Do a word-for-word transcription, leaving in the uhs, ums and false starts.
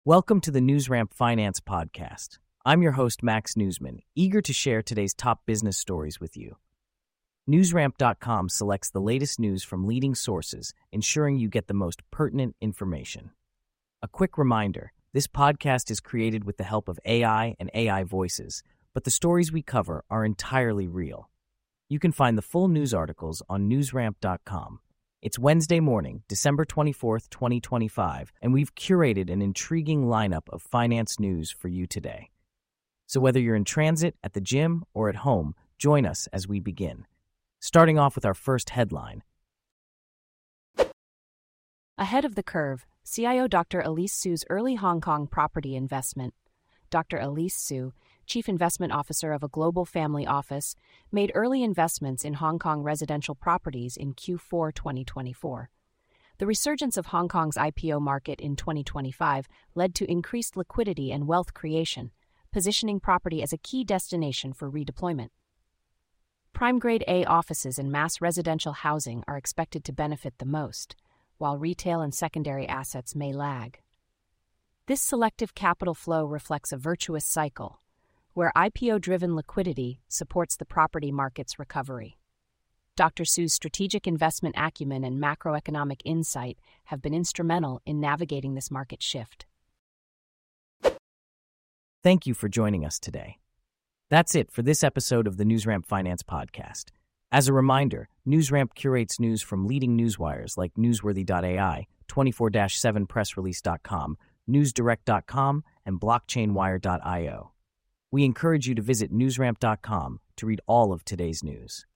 Welcome to the NewsRamp Finance Podcast. I'm your host, Max Newsman, eager to share today's top business stories with you. NewsRamp dot com selects the latest news from leading sources, ensuring you get the most pertinent information. A quick reminder, this podcast is created with the help of A I and A I voices, but the stories we cover are entirely real. You can find the full news articles on NewsRamp dot com. It's Wednesday morning, December twenty-fourth, twenty twenty-five, and we've curated an intriguing lineup of finance news for you today. So whether you're in transit, at the gym, or at home, join us as we begin. Starting off with our first headline. Ahead of the curve, C I O Doctor Elise Su's early Hong Kong property investment. Doctor Elise Su, Chief Investment Officer of a global family office, made early investments in Hong Kong residential properties in Q four twenty twenty-four. The resurgence of Hong Kong's I P O market in twenty twenty-five led to increased liquidity and wealth creation, positioning property as a key destination for redeployment. Prime-grade A offices and mass residential housing are expected to benefit the most, while retail and secondary assets may lag. This selective capital flow reflects a virtuous cycle, where I P O-driven liquidity supports the property market's recovery. Doctor Su's strategic investment acumen and macroeconomic insight have been instrumental in navigating this market shift. Thank you for joining us today. That's it for this episode of the NewsRamp Finance Podcast. As a reminder, NewsRamp curates news from leading newswires like Newsworthy dot A I, twenty-four seven press release dot com, newsdirect dot com, and blockchain wire dot io. We encourage you to visit newsramp dot com to read all of today's news.